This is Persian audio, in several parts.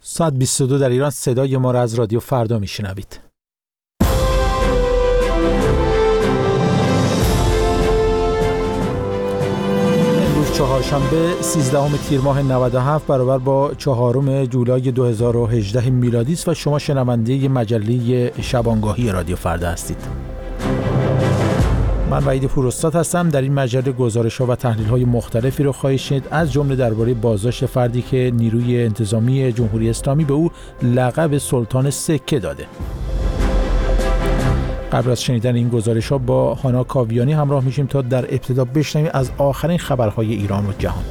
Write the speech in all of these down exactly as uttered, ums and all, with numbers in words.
ساعت بیست و دو در ایران. صدای ما را از رادیو فردا میشنوید. امروز چهارشنبه سیزدهم تیر ماه نود و هفت برابر با چهارم جولای دو هزار و هجده میلادی است و شما شنونده مجله شبانگاهی رادیو فردا هستید. من وحید پوراستاد هستم. در این مجله گزارش‌ها و تحلیل‌های مختلفی رو خواهید شنید، از جمله درباره بازداشت فردی که نیروی انتظامی جمهوری اسلامی به او لقب سلطان سکه داده. قبل از شنیدن این گزارش‌ها با هانا کاویانی همراه میشیم تا در ابتدا بشنویم از آخرین خبرهای ایران و جهان.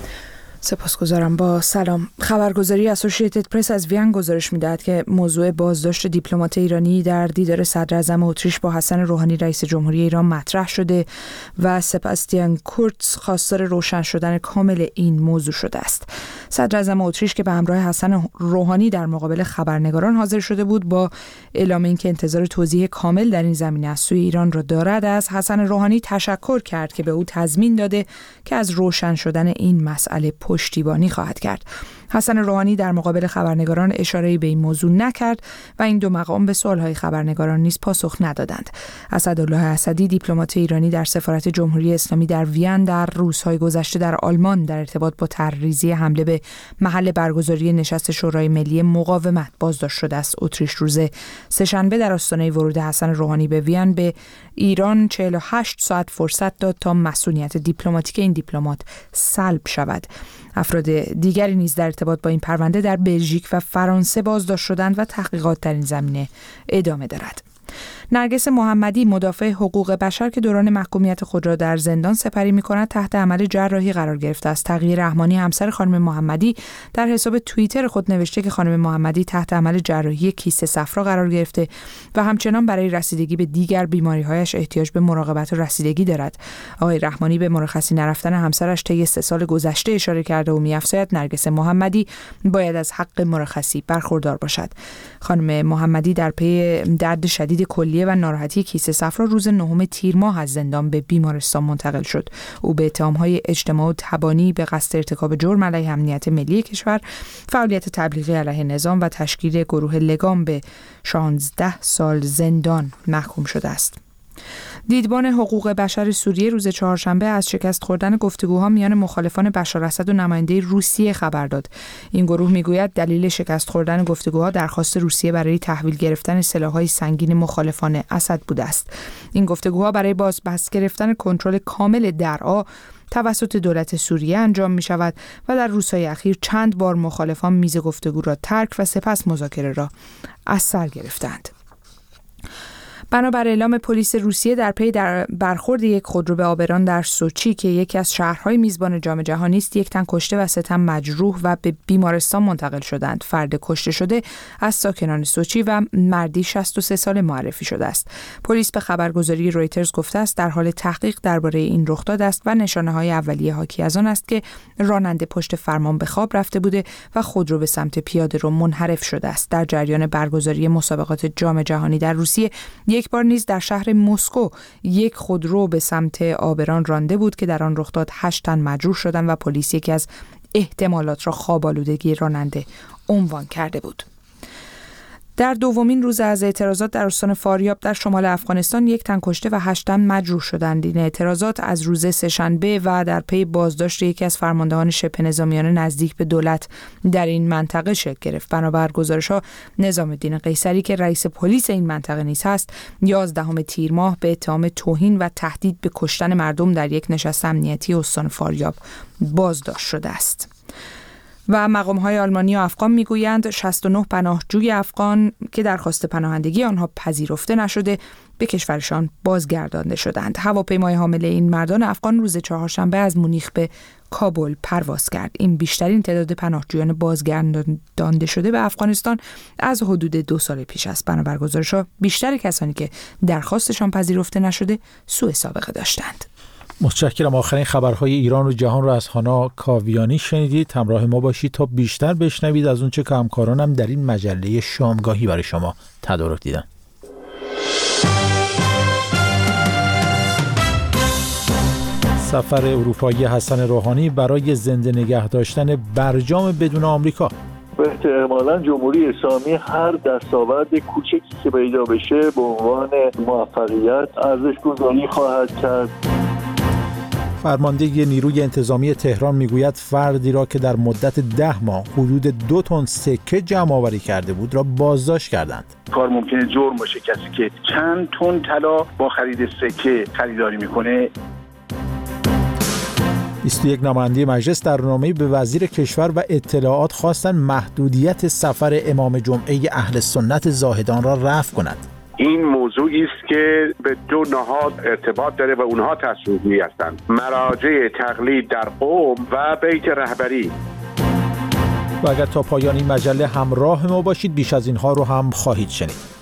سپاسگزارم. با سلام. خبرگزاری اسوسییتد پرس از وین گزارش می‌دهد که موضوع بازداشت دیپلمات ایرانی در دیدار صدر اعظم اتریش با حسن روحانی رئیس جمهوری ایران مطرح شده و سباستیان کورتز خواستار روشن شدن کامل این موضوع شده است. صدر اعظم اتریش که به همراه حسن روحانی در مقابل خبرنگاران حاضر شده بود، با اعلام اینکه انتظار توضیح کامل در این زمینه از سوی ایران را دارد، از حسن روحانی تشکر کرد که به او تضمین داده که از روشن شدن این مسئله پشتیبانی خواهد کرد. حسن روحانی در مقابل خبرنگاران اشاره‌ای به این موضوع نکرد و این دو مقام به سوال‌های خبرنگاران نیز پاسخ ندادند. اسدالله اسدی، دیپلمات ایرانی در سفارت جمهوری اسلامی در وین، در روزهای گذشته در آلمان در ارتباط با طرح‌ریزی حمله به محل برگزاری نشست شورای ملی مقاومت بازداشت شده است. اتریش روز سه‌شنبه در آستانه ورود حسن روحانی به وین به ایران چهل و هشت ساعت فرصت داد تا مسئولیت دیپلماتیک این دیپلمات سلب شود. افراد دیگری نیز در ارتباط با این پرونده در بلژیک و فرانسه بازداشت شدند و تحقیقات در این زمینه ادامه دارد. نرگس محمدی، مدافع حقوق بشر که دوران محکومیت خود را در زندان سپری می‌کند، تحت عمل جراحی قرار گرفته است. تقی رحمانی، همسر خانم محمدی، در حساب توییتر خود نوشته که خانم محمدی تحت عمل جراحی کیسه صفرا قرار گرفته و همچنان برای رسیدگی به دیگر بیماری‌هایش احتیاج به مراقبت و رسیدگی دارد. آقای رحمانی به مرخصی نرفتن همسرش طی سه سال گذشته اشاره کرده و می‌افزاید نرگس محمدی باید از حق مرخصی برخوردار باشد. خانم محمدی در پی درد شدید کلیه و ناراحتی کیسه صفرا روز نهم تیر ماه از زندان به بیمارستان منتقل شد. او به اتهام‌های اجتماع و تبانی به قصد ارتکاب جرم علیه امنیت ملی کشور، فعالیت تبلیغی علیه نظام و تشکیل گروه لگام به شانزده سال زندان محکوم شده است. دیدبان حقوق بشر سوریه روز چهارشنبه از شکست خوردن گفتگوها میان مخالفان بشار اسد و نماینده روسیه خبر داد. این گروه میگوید دلیل شکست خوردن گفتگوها درخواست روسیه برای تحویل گرفتن سلاح‌های سنگین مخالفان اسد بوده است. این گفتگوها برای بازپس گرفتن کنترل کامل درعا توسط دولت سوریه انجام می شود و در روزهای اخیر چند بار مخالفان میز گفتگو را ترک و سپس مذاکره را از سر گرفتند. بنابر اعلام پلیس روسیه در پی در برخورد یک خودرو به آبران در سوچی که یکی از شهرهای میزبان جام جهانی است، یک تن کشته و سه تن مجروح و به بیمارستان منتقل شدند. فرد کشته شده از ساکنان سوچی و مردی شصت و سه ساله معرفی شده است. پلیس به خبرگزاری رویترز گفته است در حال تحقیق درباره این رخداد است و نشانه‌های اولیه حاکی از آن است که راننده پشت فرمان به خواب رفته بوده و خودرو به سمت پیاده‌رو منحرف شده است. در جریان برگزاری مسابقات جام جهانی در روسیه یک بار نیز در شهر مسکو یک خودرو به سمت آبران رانده بود که در آن رخداد هشت تن مجروح شدند و پلیس یکی از احتمالات را خواب‌آلودگی راننده عنوان کرده بود. در دومین روز از اعتراضات در استان فاریاب در شمال افغانستان یک تن کشته و هشت تن مجروح شدند. این اعتراضات از روز سه‌شنبه و در پی بازداشت یکی از فرماندهان شبه نظامیان نزدیک به دولت در این منطقه شکل گرفت. بنابر گزارش‌ها نظام الدین قیصری که رئیس پلیس این منطقه نیز هست، یازدهم تیر ماه به اتهام توهین و تهدید به کشتن مردم در یک نشست امنیتی استان فاریاب بازداشت شده است. و مقام‌های آلمانی و افغان میگویند شصت و نه پناهجوی افغان که درخواست پناهندگی آنها پذیرفته نشده به کشورشان بازگردانده شدند. هواپیمای حامل این مردان افغان روز چهارشنبه از مونیخ به کابل پرواز کرد. این بیشترین تعداد پناهجویان بازگردانده شده به افغانستان از حدود دو سال پیش است. بنابر گزارش‌ها بیشتر کسانی که درخواستشان پذیرفته نشده سوء سابقه داشتند. متشکرم. آخرین خبرهای ایران و جهان را از هانا کاویانی شنیدید. همراه ما باشید تا بیشتر بشنوید از اونچه که همکارانم در این مجله شامگاهی برای شما تدارک دیدن. سفر اروپایی حسن روحانی برای زنده نگه داشتن برجام بدون آمریکا و احتمالاً جمهوری اسلامی هر دستاورد کوچکی که پیدا بشه به عنوان موفقیت ارزش گذاری خواهد کرد. فرمانده نیروی انتظامی تهران میگوید فردی را که در مدت ده ماه حدود دو تن سکه جمع آوری کرده بود را بازداشت کردند. کار ممکنه جرم باشه کسی که چند تن طلا با خرید سکه خریداری میکنه. بیست و یک نماینده مجلس در نامه‌ای به وزیر کشور و اطلاعات خواستند محدودیت سفر امام جمعه اهل سنت زاهدان را رفع کند. این موضوعی است که به دو نهاد ارتباط داره و اونها تصمیمی هستند: مراجع تقلید در قم و بیت رهبری. و اگر تا پایان این مجله همراه ما باشید بیش از اینها رو هم خواهید شنید.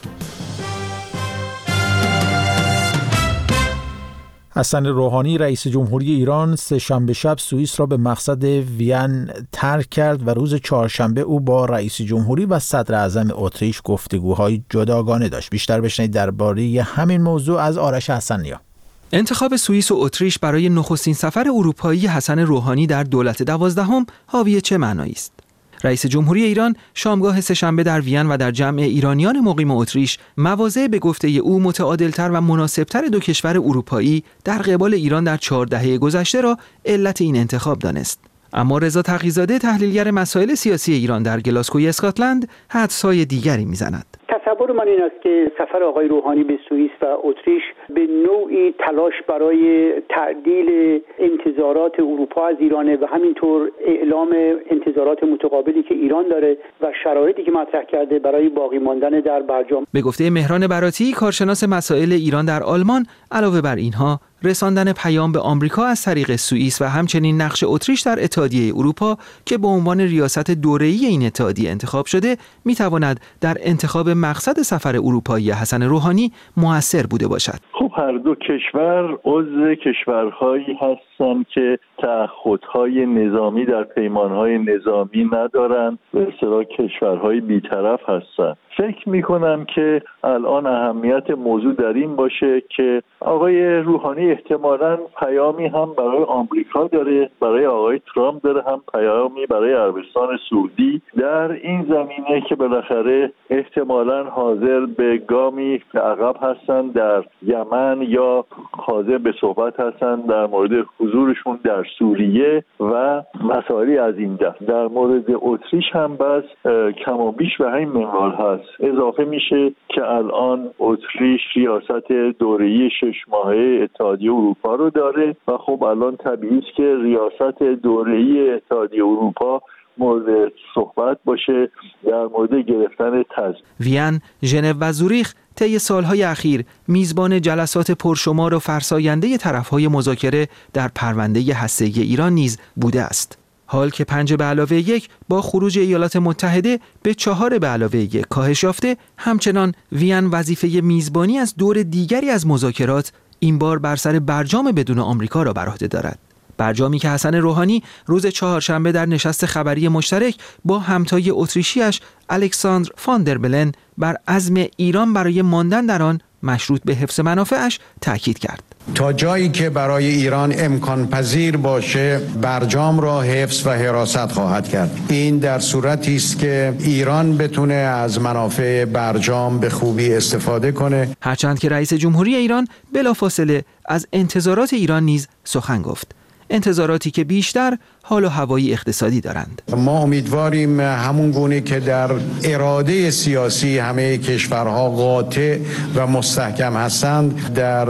حسن روحانی رئیس جمهوری ایران سه شنبه شب سوئیس را به مقصد وین ترک کرد و روز چهارشنبه او با رئیس جمهوری و صدر اعظم اتریش گفتگوهای جداگانه داشت. بیشتر بشنوید درباره همین موضوع از آرش حسن‌نیا. انتخاب سوئیس و اتریش برای نخستین سفر اروپایی حسن روحانی در دولت دوازدهم حاوی چه معنایی است؟ رئیس جمهوری ایران شامگاه سه‌شنبه در وین و در جمع ایرانیان مقیم اتریش مواضع به گفته او متعادلتر و مناسبتر دو کشور اروپایی در قبال ایران در چهار دهه گذشته را علت این انتخاب دانست. اما رضا تقی‌زاده تحلیلگر مسائل سیاسی ایران در گلاسگوی اسکاتلند حدس‌های دیگری می‌زند. تصور من این است که سفر آقای روحانی به سوئیس و اتریش به نوعی تلاش برای تعدیل انتظارات اروپا از ایرانه و همینطور اعلام انتظارات متقابلی که ایران داره و شرایطی که مطرح کرده برای باقی ماندن در برجام. به گفته مهران براتی کارشناس مسائل ایران در آلمان، علاوه بر اینها رساندن پیام به آمریکا از طریق سوئیس و همچنین نقش اتریش در اتحادیه اروپا که به عنوان ریاست دوره‌ای این اتحادیه انتخاب شده میتواند در انتخاب مقصد سفر اروپایی حسن روحانی مؤثر بوده باشد. خب هر دو کشور عضو کشورهایی هستند که تعهدهای نظامی در پیمانهای نظامی ندارند، به اصطلاح کشورهای بی‌طرف هستند. فکر میکنم که الان اهمیت موضوع در این باشه که آقای روحانی احتمالاً پیامی هم برای آمریکا داره، برای آقای ترامپ داره، هم پیامی برای عربستان سعودی در این زمینه که بالاخره احتمالاً حاضر به گامی عقب هستن در یمن یا حاضر به صحبت هستن در مورد حضورشون در سوریه و مسائلی از این دست. در مورد اتریش هم بس کم و بیش به همین منوال هست. اضافه میشه که الان اتریش ریاست دوره‌ای شش ماهه اتحادیه اروپا رو داره و خب الان طبیعی است که ریاست دوره‌ای اتحادیه اروپا مورد صحبت باشه در مورد گرفتن تضمین. وین، ژنو و زوریخ طی سالهای اخیر میزبان جلسات پرشمار و فرساینده طرف‌های مذاکره در پرونده هسته‌ای ایران نیز بوده است. حال که پنج به علاوه یک با خروج ایالات متحده به چهار به علاوه یک کاهش یافته، همچنان وین وظیفه میزبانی از دور دیگری از مذاکرات این بار بر سر برجام بدون آمریکا را بر عهده دارد. برجامی که حسن روحانی روز چهارشنبه در نشست خبری مشترک با همتای اتریشیش الکساندر فان در بلن بر عزم ایران برای ماندن در آن مشروط به حفظ منافعش تاکید کرد. تا جایی که برای ایران امکان پذیر باشه برجام را حفظ و حراست خواهد کرد. این در صورتی است که ایران بتونه از منافع برجام به خوبی استفاده کنه. هرچند که رئیس جمهوری ایران بلافاصله از انتظارات ایران نیز سخن گفت. انتظاراتی که بیشتر حال و هوایی اقتصادی دارند. ما امیدواریم همون گونه که در اراده سیاسی همه کشورها قاطع و مستحکم هستند، در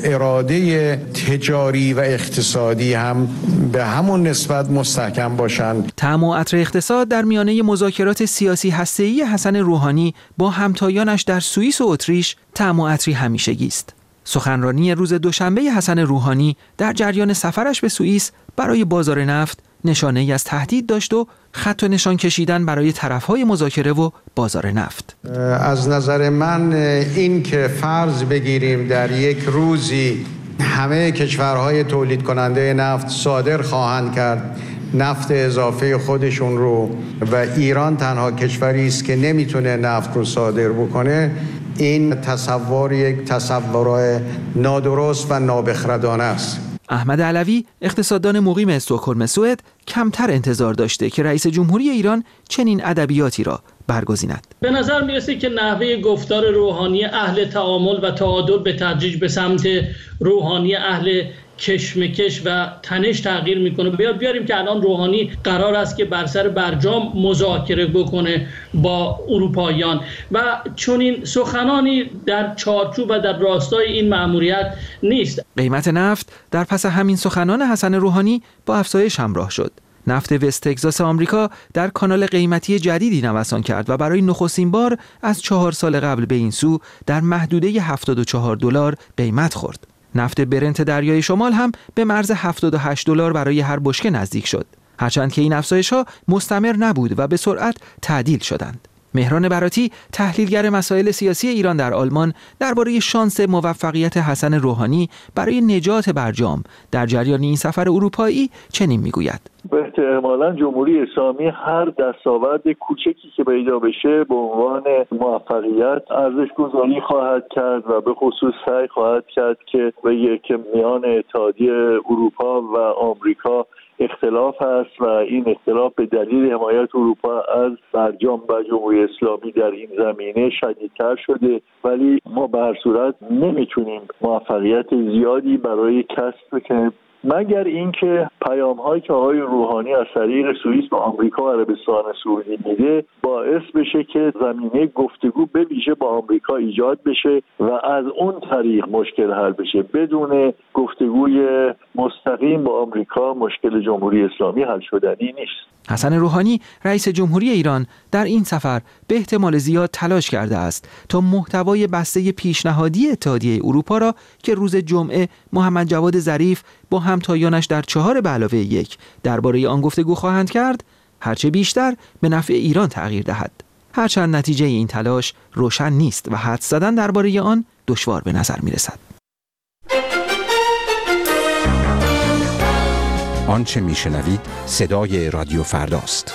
اراده تجاری و اقتصادی هم به همون نسبت مستحکم باشند. طعم و عطر اقتصاد در میانه مذاکرات سیاسی هسته‌ای حسن روحانی با همتایانش در سوئیس و اتریش طعم و عطری همیشگی است. سخنرانی روز دوشنبه حسن روحانی در جریان سفرش به سوئیس برای بازار نفت نشانه‌ای از تهدید داشت و خط و نشان کشیدن برای طرف‌های مذاکره و بازار نفت. از نظر من این که فرض بگیریم در یک روزی همه کشورهای تولید کننده نفت صادر خواهند کرد نفت اضافه خودشون رو و ایران تنها کشوری است که نمیتونه نفت رو صادر بکنه، این تصور یک تصور نادرست و نابخردانه است. احمد علوی، اقتصاددان مقیم استکهلم سوئد، کمتر انتظار داشته که رئیس جمهوری ایران چنین ادبیاتی را برگزیند. به نظر میرسه که نحوه گفتار روحانی اهل تعامل و تعادل به تدریج به سمت روحانی اهل کشمکش و تنش تغییر میکنه. بیاد بیاریم که الان روحانی قرار است که بر سر برجام مذاکره بکنه با اروپاییان و چون این سخنانی در چارچوب و در راستای این مأموریت نیست. قیمت نفت در پس همین سخنان حسن روحانی با افزایش همراه شد. نفت وست تگزاس آمریکا در کانال قیمتی جدیدی نوسان کرد و برای نخستین بار از چهار سال قبل به این سو در محدوده هفتاد و چهار دلار قیمت خورد. نفت برنت دریای شمال هم به مرز هفتاد و هشت دلار برای هر بشکه نزدیک شد. هرچند که این افزایش‌ها مستمر نبود و به سرعت تعدیل شدند. مهران براتی، تحلیلگر مسائل سیاسی ایران در آلمان، درباره شانس موفقیت حسن روحانی برای نجات برجام در جریان این سفر اروپایی چنین میگوید: احتمالاً جمهوری اسلامی هر دستاورد کوچکی که پیدا بشه به عنوان موفقیت ارزش گذاری خواهد کرد و به خصوص سعی خواهد کرد که بگه که میان اتحادیه اروپا و آمریکا اختلاف هست و این اختلاف به دلیل حمایت اروپا از برجام و جمهوری اسلامی در این زمینه شدیدتر شده، ولی ما به هر صورت نمیتونیم موفقیت زیادی برای کسب که مگر اینکه پیام‌هایی که آقای روحانی از طریق سوئیس به آمریکا و عربستان سعودی میده باعث بشه که زمینه گفتگو به ویژه با آمریکا ایجاد بشه و از اون طریق مشکل حل بشه. بدون گفتگوی مستقیم با آمریکا مشکل جمهوری اسلامی حل شدنی نیست. حسن روحانی، رئیس جمهوری ایران، در این سفر به احتمال زیاد تلاش کرده است تا محتوای بسته پیشنهادی اتحادیه اروپا را که روز جمعه محمد جواد ظریف با همتایانش در چهار به علاوه یک درباره آن گفتگو خواهند کرد، هرچه بیشتر به نفع ایران تغییر دهد. هرچند نتیجه این تلاش روشن نیست و حدس زدن درباره آن دشوار به نظر می رسد. آنچه میشنوید صدای رادیو فرداست.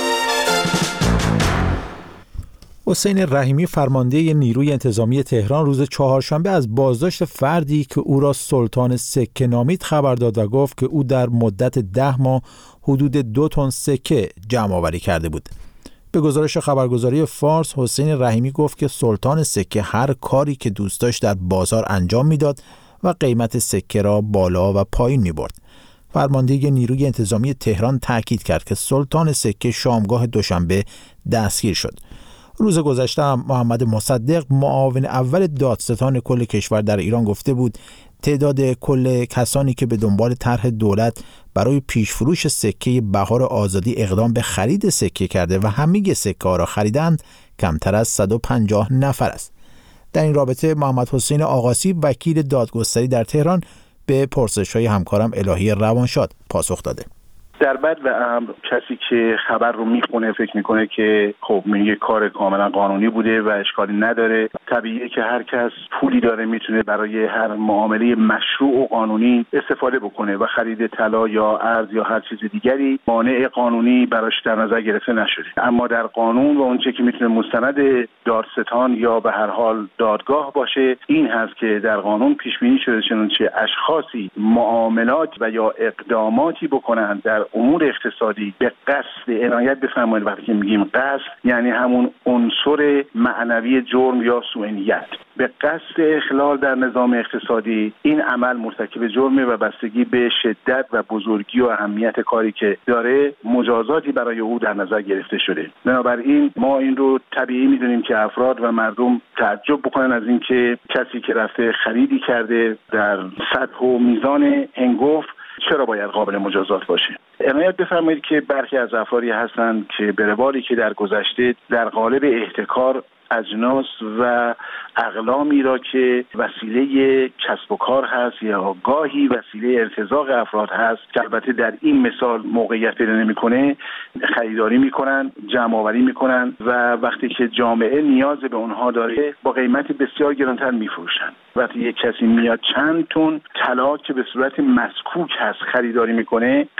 حسین رحیمی، فرمانده نیروی انتظامی تهران، روز چهارشنبه از بازداشت فردی که او را سلطان سکه نامید خبر داد و گفت که او در مدت ده ماه حدود دو تن سکه جمع آوری کرده بود. به گزارش خبرگزاری فارس، حسین رحیمی گفت که سلطان سکه هر کاری که دوست داشت در بازار انجام میداد و قیمت سکه را بالا و پایین می برد. فرمانده نیروی انتظامی تهران تاکید کرد که سلطان سکه شامگاه دوشنبه دستگیر شد. روز گذشته هم محمد مصدق، معاون اول دادستان کل کشور در ایران، گفته بود تعداد کل کسانی که به دنبال طرح دولت برای پیشفروش سکه بهار آزادی اقدام به خرید سکه کرده و همه سکه ها را خریدند کمتر از صد و پنجاه نفر است. در این رابطه محمد حسین آقاسی، وکیل دادگستری در تهران، به پرسش‌های همکارم الهی روانشاد پاسخ داده. در بد و امر کسی که خبر رو میخونه فکر میکنه که خب یه کار کاملا قانونی بوده و اشکالی نداره. طبیعیه که هر کس پولی داره میتونه برای هر معامله مشروع و قانونی استفاده بکنه و خرید طلا یا ارز یا هر چیز دیگری مانع قانونی براش در نظر گرفته نشده. اما در قانون و اونچه که میتونه مستند دادستان یا به هر حال دادگاه باشه این هست که در قانون پیش بینی شده چنانچه اشخاصی معاملات و یا اقداماتی بکنند در امور اقتصادی به قصد عنایت بفرمایید. وقتی که میگیم قصد یعنی همون عنصر معنوی جرم یا سوء نیت، به قصد اخلال در نظام اقتصادی، این عمل مرتکب جرمه و بستگی به شدت و بزرگی و اهمیت کاری که داره مجازاتی برای او در نظر گرفته شده. بنابراین ما این رو طبیعی میدونیم که افراد و مردم تعجب بکنن از اینکه کسی که رفته خریدی کرده در سطح و میزان هنگفت چرا باید قابل مجازات باشه. عنایت بفرمایید که برخی از افرادی هستند که به روالی که در گذشته در قالب احتکار اجناس و اقلامی را که وسیله کسب و کار هست یا گاهی وسیله ارتزاق افراد هست که البته در این مثال موقعیت پیدا نمی‌کنه خریداری میکنن، جمع آوری میکنن و وقتی که جامعه نیاز به اونها داره با قیمت بسیار گرانتر میفروشن. وقتی یک کسی میاد چند تن طلا که به صورت مسکوک هست خریداری میکنه، قصدش اینه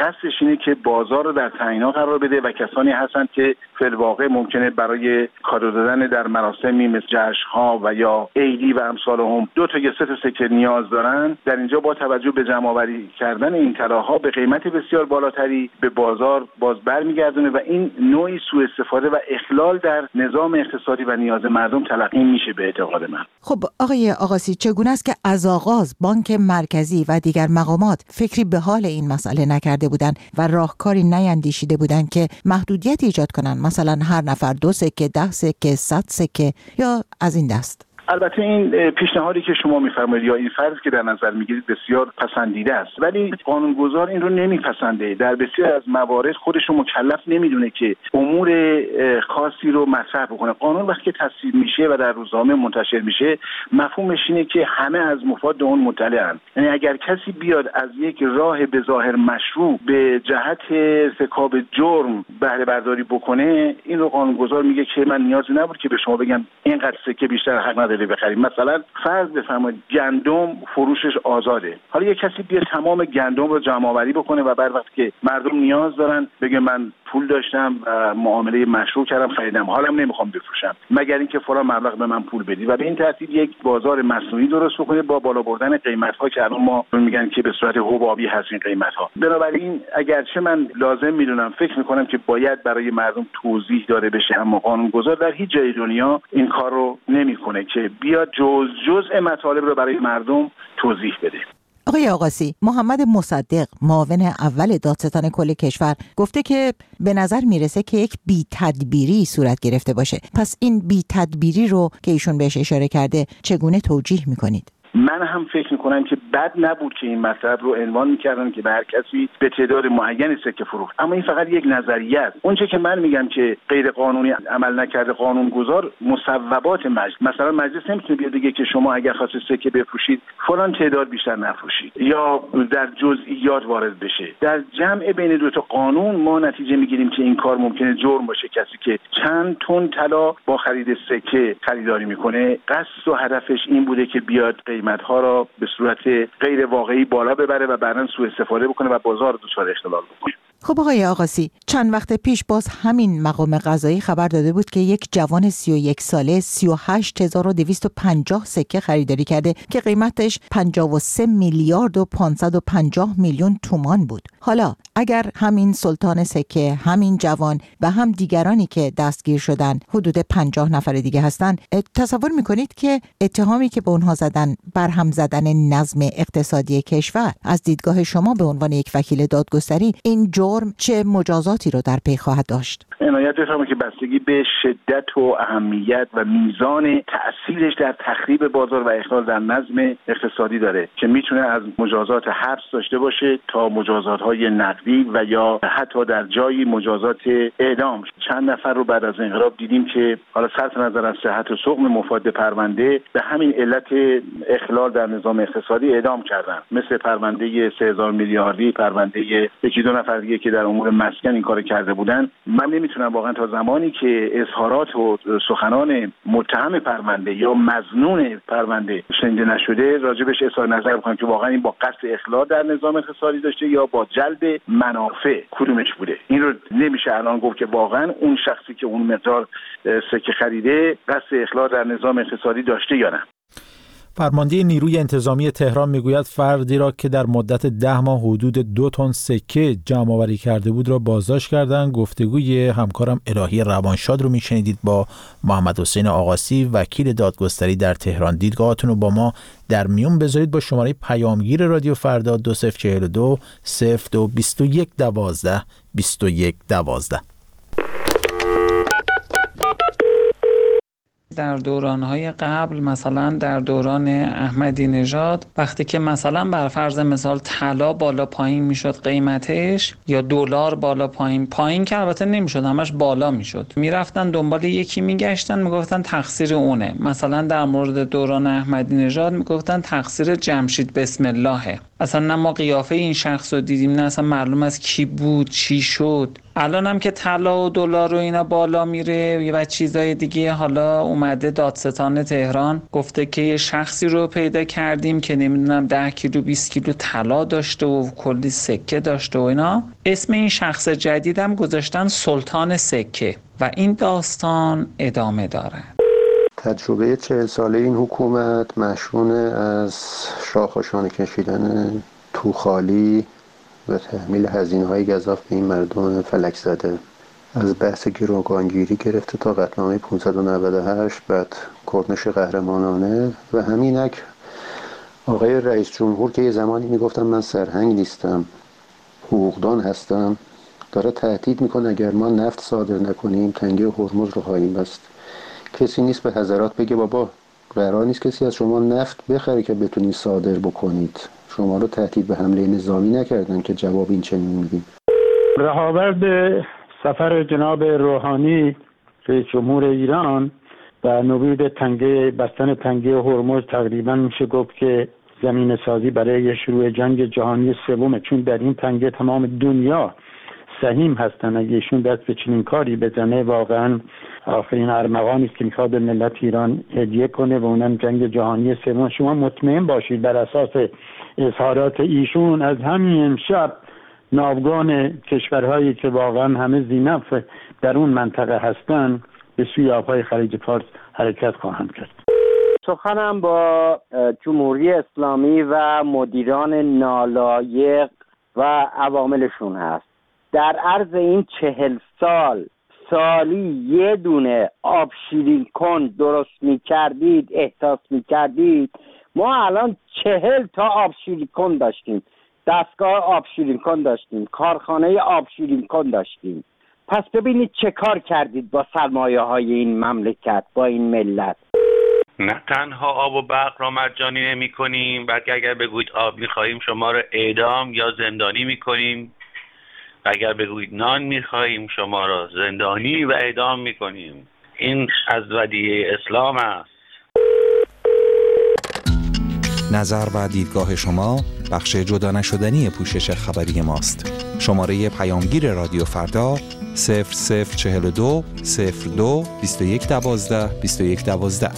اینه که بازار رو در تعیین‌ها قرار بده و کسانی هستند که فی الواقع ممکنه برای کادو دادن در مراسمی مثل جشن‌ها و یا عیدی و امثال هم دو تا یا سه تا سکه نیاز دارن، در اینجا با توجه به جمع‌آوری کردن این طلاها به قیمت بسیار بالاتری به بازار باز برمیگردونه و این نوعی سوء استفاده و اخلال در نظام اقتصادی و نیاز مردم تلقی میشه به اعتقاد من. خب آقای آقاسی، چگونه است که از آغاز بانک مرکزی و دیگر مقامات فکری به حال این مسئله نکرده بودند و راهکاری نیندیشیده بودند که محدودیت ایجاد کنند، مثلا هر نفر دو سکه، ده سکه، صد سکه یا از این دست؟ البته این پیشنهادی که شما میفرمایید یا این فرض که در نظر میگیرید بسیار پسندیده است، ولی قانونگذار این رو نمیپسنده. در بسیار از موارد خودش رو مکلف نمیدونه که امور خاصی رو مطرح بکنه. قانون وقتی که تصویب میشه و در روزنامه منتشر میشه، مفهومش اینه که همه از مفاد اون مطلعن. یعنی اگر کسی بیاد از یک راه به ظاهر مشروع به جهت ارتکاب جرم بهره برداری بکنه، این رو قانونگذار میگه که من نیازی نبود که به شما بگم اینقدر سکه بیشتر حق نداره بخریم. مثلا فرض بفرمایید گندم فروشش آزاده، حالا یک کسی بیاد تمام گندم رو جمع آوری بکنه و بعد وقتی که مردم نیاز دارن بگه من پول داشتم و معامله مشروع کردم خریدم، حالم نمیخوام بفروشم مگر اینکه فلان مبلغ به من پول بدی، و به این ترتیب یک بازار مصنوعی درست بکنه با بالا بردن قیمت‌ها که الان ما میگن که به صورت حبابی هست این قیمت‌ها. بنابراین اگرچه من لازم میدونم، فکر میکنم که باید برای مردم توضیح داده بشه، اما قانونگذار در هیچ جای دنیا این کار رو نمیکنه که بیاد جز جزء مطالب رو برای مردم توضیح بده. آقای آقاسی، محمد مصدق معاون اول دادستان کل کشور گفته که به نظر میرسه که یک بی تدبیری صورت گرفته باشه. پس این بی تدبیری رو که ایشون بهش اشاره کرده چگونه توجیه میکنید؟ من هم فکر میکنم که بد نبود که این مطلب رو عنوان میکردن که به هر کسی به تعداد معینی سکه فروخت، اما این فقط یک نظریه است. اونچه که من میگم که غیر قانونی عمل نکرده قانونگذار، مصوبات مجلس، مثلا مجلس نمیتونه بیاد بگه که شما اگر خواستید سکه بفروشید فلان تعداد بیشتر نفروشید یا در جزئیات وارد بشه. در جمع بین دو تا قانون ما نتیجه میگیریم که این کار ممکنه جرم باشه. کسی که چند تن طلا با خرید سکه خریداری میکنه، قصد و هدفش این بوده که بیاد قیمت‌ها را به صورت غیر واقعی بالا ببره و بعداً سوء استفاده بکنه و بازار دچار اختلال بکنه. خب آقای آقاسی، چند وقت پیش باز همین مقام قضایی خبر داده بود که یک جوان سی و یک ساله سی و هشت هزار و دویست و پنجاه سکه خریداری کرده که قیمتش پنجاه و سه میلیارد و پانصد و پنجاه میلیون تومان بود. حالا اگر همین سلطان سکه، همین جوان و هم دیگرانی که دستگیر شدن حدود پنجاه نفر دیگه هستن، تصور میکنید که اتهامی که به اونها زدن برهم زدن نظم اقتصادی کشور، از دیدگاه شما به عنوان یک وکیل دادگستری این جرم چه مجازاتی رو در پی خواهد داشت؟ عنایت بفرمایید که بستگی به شدت و اهمیت و میزان تأثیرش در تخریب بازار و اخلال در نظم اقتصادی داره که میتونه از مجازات حبس داشته باشه تا مجازات‌های نقدی و یا حتی در جایی مجازات اعدام. چند نفر رو بعد از انقلاب دیدیم که حالا صرف نظر از صحت و سقم مفاد پرونده به همین علت اخلال در نظام اقتصادی اعدام کردن، مثل پرونده سه هزار میلیاردی، پرونده یکی دو نفر دیگه که در امور مسکن این کار کرده بودن. من نمیتونم واقعا تا زمانی که اظهارات و سخنان متهم پرونده یا مظنون پرونده شنیده نشده راجبش اظهار نظر بکنم که واقعا این با قصد اخلال در نظام اقتصادی داشته یا با جلب منافع کدومش بوده. این رو نمیشه الان گفت که واقعا اون شخصی که اون مقدار سکه خریده قصد اخلال در نظام اقتصادی داشته یا نه. فرمانده نیروی انتظامی تهران میگوید فردی را که در مدت ده ماه حدود دو تن سکه جمع آوری کرده بود را بازداشت کردند. گفتگوی همکارم الهی روانشاد رو میشنیدید با محمد حسین آقاسی، وکیل دادگستری در تهران. دیدگاهاتون رو با ما در میون بذارید با شماره پیامگیر رادیو فردا دو صفر چهل و دو صفر دو بیست و یک دوازده بیست و یک دوازده. در دورانهای قبل، مثلا در دوران احمدی نژاد، وقتی که مثلا بر فرض مثال طلا بالا پایین میشد قیمتش، یا دلار بالا پایین پایین که البته نمیشد، همش بالا میشد، میرفتن دنبال یکی میگشتن میگفتن تقصیر اونه. مثلا در مورد دوران احمدی نژاد میگفتن تقصیر جمشید بسم اللهه. اصلا نه ما قیافه این شخص رو دیدیم، نه اصلا معلوم از کی بود چی شد. الان هم که طلا و دلار و اینا بالا میره و چیزای دیگه، حالا اومده دادستان تهران گفته که یه شخصی رو پیدا کردیم که نمیدونم ده کیلو بیست کیلو طلا داشته و کلی سکه داشته و اینا. اسم این شخص جدیدم گذاشتن سلطان سکه و این داستان ادامه داره. تجربه چهل ساله این حکومت مشمول از شاخوشانه کشیدن توخالی و تحمیل هزینه‌های گزاف به این مردم فلک زده، از بحث گروگانگیری گرفته تا قطعنامه پانصد و نود و هشت، بعد کرنش قهرمانانه و همینک آقای رئیس جمهور که یه زمانی میگفتم من سرهنگ نیستم حقوقدان هستم، داره تهدید میکنه اگر ما نفت صادر نکنیم تنگه هرمز رو خواهیم بست. کسی نیست به حضرات بگه بابا قرار نیست کسی از شما نفت بخره که بتونید صادر بکنید. شما رو تهدید به حمله نظامی نکردن که جواب این چنین میدیم. رهاورد سفر جناب روحانی رئیس جمهور ایران و نوید تنگه بستن تنگه هرمز تقریبا میشه گفت که زمین سازی برای شروع جنگ جهانی سومه، چون در این تنگه تمام دنیا سهیم هستن. اگه ایشون دست به چنین کاری بزنه واقعا آخرین ارمغانی است که میخواد به ملت ایران هدیه کنه و اونم جنگ جهانی سوم. شما مطمئن باشید بر اساس اظهارات ایشون از همین امشب ناوگان کشورهایی که واقعا همه ذی‌نفع در اون منطقه هستن به سوی آبهای خلیج فارس حرکت خواهند کرد. سخنم با جمهوری اسلامی و مدیران نالایق و عواملشون هست. در عرض این چهل سال سالی یه دونه آب شیرین کن درست می کردید احساس می کردید، ما الان چهل تا آب شیرین کن داشتیم، دستگاه آب شیرین کن داشتیم، کارخانه آب شیرین کن داشتیم. پس ببینید چه کار کردید با سرمایه های این مملکت، با این ملت. نه تنها آب و برق را مجانی نمی کنیم، بلکه اگر بگویید آب می خواهیم شما را اعدام یا زندانی می کنیم، اگر بگویید نان می خواهیم شما را زندانی و اعدام می کنیم. این از ودیعه اسلام است. نظر و دیدگاه شما بخش جدا نشدنی پوشش خبری ماست. شماره پیامگیر رادیو فردا صفر صفر چهل و دو صفر دو بیست و یک دوازده بیست و یک دوازده.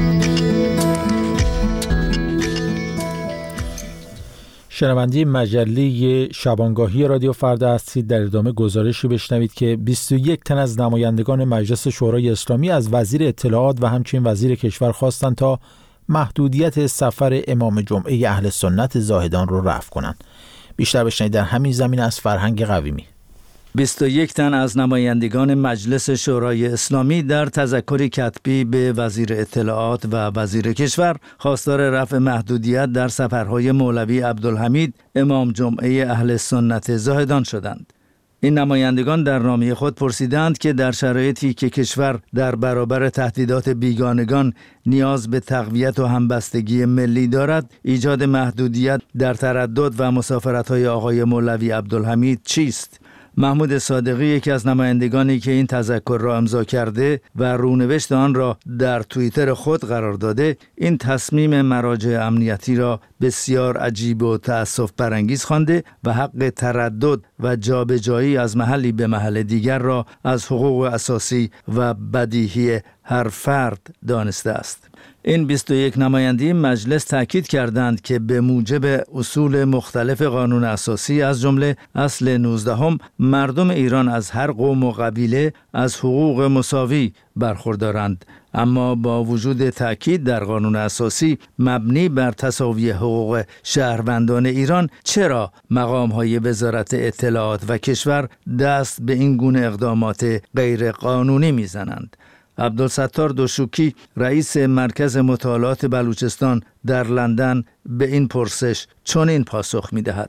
شنونده مجله شبانگاهی رادیو فردا هستید. در ادامه گزارشی بشنوید که بیست و یک تن از نمایندگان مجلس شورای اسلامی از وزیر اطلاعات و همچنین وزیر کشور خواستند تا محدودیت سفر امام جمعه اهل سنت زاهدان رو رفع کنند. بیشتر بشنوید در همین زمینه از فرهنگ قویمی. بیست و یک تن از نمایندگان مجلس شورای اسلامی در تذکری کتبی به وزیر اطلاعات و وزیر کشور خواستار رفع محدودیت در سفرهای مولوی عبدالحمید امام جمعه اهل سنت زاهدان شدند. این نمایندگان در نامه خود پرسیدند که در شرایطی که کشور در برابر تهدیدات بیگانگان نیاز به تقویت و همبستگی ملی دارد، ایجاد محدودیت در تردد و مسافرت‌های آقای مولوی عبدالحمید چیست؟ محمود صادقی یکی از نمایندگانی که این تذکر را امضا کرده و رونوشت آن را در توییتر خود قرار داده، این تصمیم مراجع امنیتی را بسیار عجیب و تأسف برانگیز خوانده و حق تردد و جابجایی از محلی به محل دیگر را از حقوق اساسی و بدیهی هر فرد دانسته است. این بیست و یک نماینده مجلس تاکید کردند که به موجب اصول مختلف قانون اساسی از جمله اصل نوزدهم مردم ایران از هر قوم و قبیله از حقوق مساوی برخوردارند، اما با وجود تاکید در قانون اساسی مبنی بر تساوی حقوق شهروندان ایران، چرا مقام‌های وزارت اطلاعات و کشور دست به این گونه اقدامات غیر قانونی میزنند؟ عبدالستار دوشوکی رئیس مرکز مطالعات بلوچستان در لندن به این پرسش چنین پاسخ می‌دهد.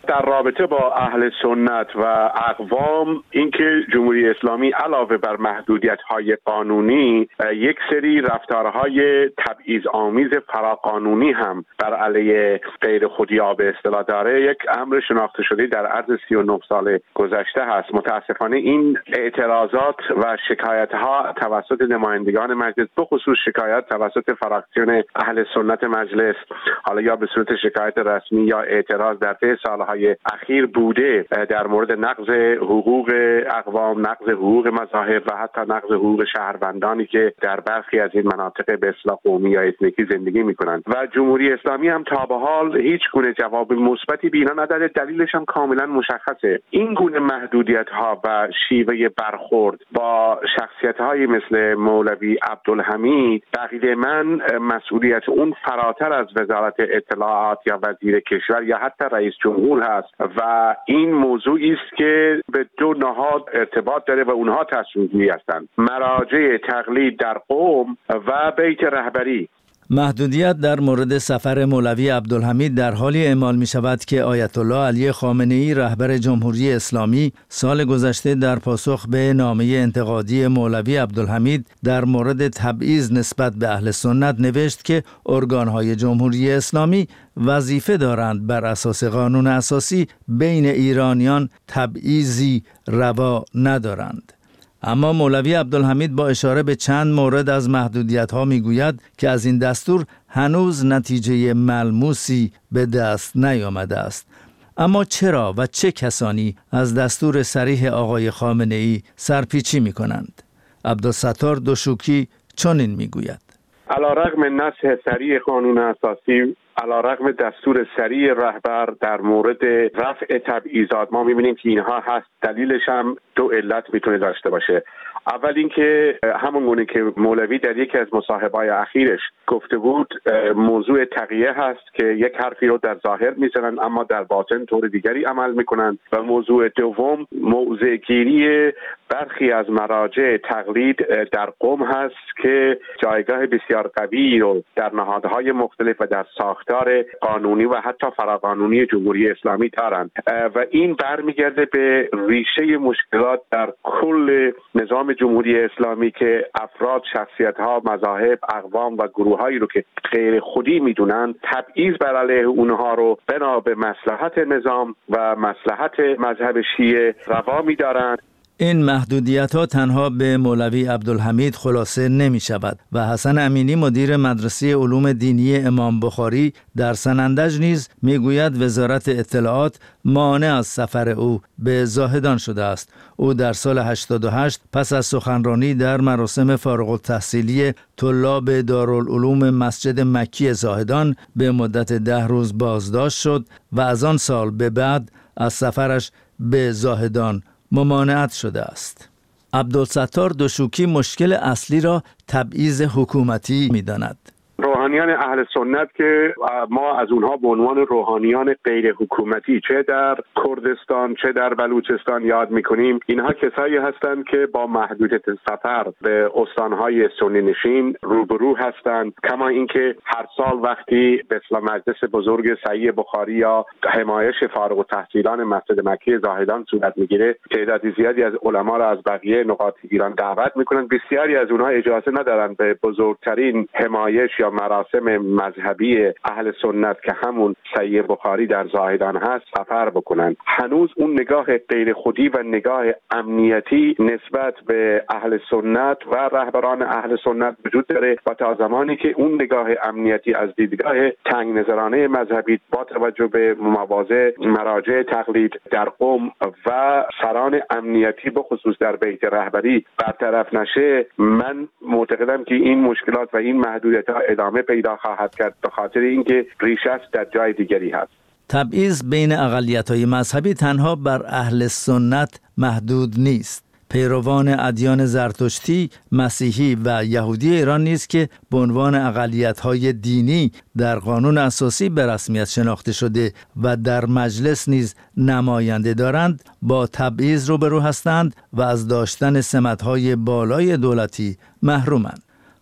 در رابطه با اهل سنت و اقوام اینکه جمهوری اسلامی علاوه بر محدودیت‌های قانونی یک سری رفتارهای تبعیض آمیز فراقانونی هم بر علیه غیر خودیا به اصطلاح داره، یک امر شناخته شده در عرض سی و نه سال گذشته هست. متاسفانه این اعتراضات و شکایت‌ها توسط نمایندگان مجلس، به خصوص شکایت توسط فراکسیون اهل سنت مجلس، حالا یا به صورت شکایت رسمی یا اعتراض در طی سالهای اخیر بوده در مورد نقض حقوق اقوام، نقض حقوق مذاهب و حتی نقض حقوق شهروندانی که در برخی از این مناطق به اصطلاح قومی یا اتنیکی زندگی می‌کنند و جمهوری اسلامی هم تا به حال هیچ گونه جواب مثبتی به اینا نداده. دلیلش هم کاملا مشخصه. این گونه محدودیت‌ها و شیوه برخورد با شخصیت‌های مثل مولوی عبدالحمید بقیده من مسئولیت اون فراتر از وزارت اطلاعات یا وزیر کشور یا حتی رئیس جمهور هست و این موضوعی است که به دو نهاد ارتباط داره و اونها تصمیم‌گیری هستند: مراجع تقلید در قم و بیت رهبری. محدودیت در مورد سفر مولوی عبدالحمید در حالی اعمال می شود که آیت الله علی خامنه‌ای رهبر جمهوری اسلامی سال گذشته در پاسخ به نامه انتقادی مولوی عبدالحمید در مورد تبعیض نسبت به اهل سنت نوشت که ارگانهای جمهوری اسلامی وظیفه دارند بر اساس قانون اساسی بین ایرانیان تبعیضی روا ندارند. اما مولوی عبدالحمید با اشاره به چند مورد از محدودیت‌ها می‌گوید که از این دستور هنوز نتیجه ملموسی به دست نیامده است. اما چرا و چه کسانی از دستور صریح آقای خامنه‌ای سرپیچی می‌کنند؟ عبدالستار دشوکی چنین می‌گوید: علی‌رغم نصح صریح قانون اساسی، علی‌رغم دستور صریح رهبر در مورد رفع تبعیضات، ما می‌بینیم که اینها هست. دلیلش هم دو علت میتونه داشته باشه. اول اینکه همون گونه که مولوی در یکی از مصاحبه‌های اخیرش گفته بود، موضوع تقیه هست که یک حرفی رو در ظاهر میزنن اما در باطن طور دیگری عمل میکنن، و موضوع دوم موضع گیری برخی از مراجع تقلید در قم هست که جایگاه بسیار قوی رو در نهادهای مختلف و در ساختار قانونی و حتی فراقانونی جمهوری اسلامی دارند و این برمیگرده به ریشه مشکلات در کل نظام جمهوری اسلامی که افراد، شخصیت‌ها، مذاهب، اقوام و گروه‌هایی رو که غیر خودی می‌دونن تبعیض بر علیه اونها رو بنا به مصلحت نظام و مصلحت مذهب شیعه روا می‌دارند. این محدودیت‌ها تنها به مولوی عبدالحمید خلاصه نمی شود و حسن امینی مدیر مدرسه علوم دینی امام بخاری در سنندج نیز می گوید وزارت اطلاعات مانع از سفر او به زاهدان شده است. او در سال هشتاد و هشت پس از سخنرانی در مراسم فارغ التحصیلی طلاب دارالعلوم مسجد مکی زاهدان به مدت ده روز بازداشت شد و از آن سال به بعد از سفرش به زاهدان ممانعت شده است. عبدالستار دشوکی مشکل اصلی را تبعیض حکومتی می‌داند. روحانیان اهل سنت که ما از اونها به عنوان روحانیان غیر حکومتی چه در کردستان چه در بلوچستان یاد میکنیم، اینها کسایی هستند که با محدودیت سفر به استانهای سنی نشین روبرو هستند. کما اینکه هر سال وقتی به اصطلاح مجلس بزرگ صحیح بخاری یا حمایش فارغ التحصیلان مسجد مکی زاهدان صورت میگیره، تعداد زیادی از علما را از بقیه نقاط ایران دعوت میکنند. بسیاری از اونها اجازه ندارند به بزرگترین حمایش یا مراسم مذهبی اهل سنت که همون صحیح بخاری در زاهدان هست سفر بکنن. هنوز اون نگاه غیر خودی و نگاه امنیتی نسبت به اهل سنت و رهبران اهل سنت وجود داره و تا زمانی که اون نگاه امنیتی از دیدگاه تنگ نظرانه مذهبی با توجه به مواضع مراجع تقلید در قم و سران امنیتی به خصوص در بیت رهبری برطرف نشه، من معتقدم که این مشکلات و این محدودیت‌ها ادامه پیدا خواهد کرد به خاطر اینکه ریشه‌اش در جای دیگری هست. تبعیض بین اقلیت‌های مذهبی تنها بر اهل سنت محدود نیست. پیروان ادیان زرتشتی، مسیحی و یهودی ایران نیز که به عنوان اقلیت‌های دینی در قانون اساسی به رسمیت شناخته شده و در مجلس نیز نماینده دارند، با تبعیض روبرو هستند و از داشتن سمت‌های بالای دولتی محرومند.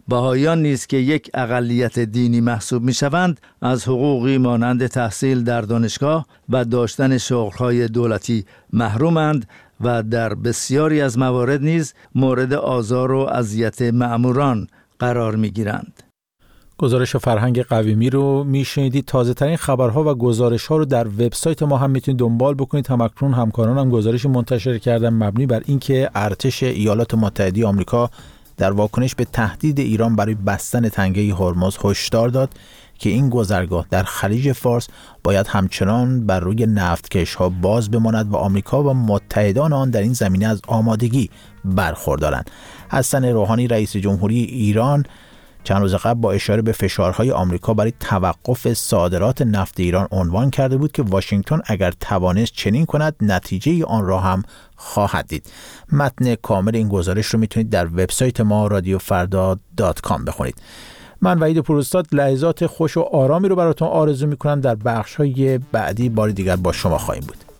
بهائیان نیز که یک اقلیت دینی محسوب می‌شوند از حقوقی مانند تحصیل در دانشگاه و داشتن شغل‌های دولتی محرومند و در بسیاری از موارد نیز مورد آزار و اذیت مأموران قرار می‌گیرند. گزارش فرهنگ قویمی رو میشنیدید. تازه ترین خبرها و گزارش ها رو در وبسایت ما هم میتونید دنبال بکنید. همکنون همکاران هم گزارش منتشر کردن مبنی بر اینکه ارتش ایالات متحده آمریکا در واکنش به تهدید ایران برای بستن تنگه هرمز هشدار داد که این گذرگاه در خلیج فارس باید همچنان بر روی نفتکش ها باز بماند و آمریکا و متحدان آن در این زمینه از آمادگی برخوردارند. حسن روحانی رئیس جمهوری ایران چند روز قبل با اشاره به فشارهای آمریکا برای توقف صادرات نفت ایران عنوان کرده بود که واشنگتن اگر توانست چنین کند نتیجه آن را هم خواهد دید. متن کامل این گزارش رو میتونید در وبسایت ما رادیو فردا دات کام بخونید. من وحید پوراستاد لحظات خوش و آرامی رو براتون آرزو میکنم. در بخش‌های بعدی بار دیگر با شما خواهیم بود.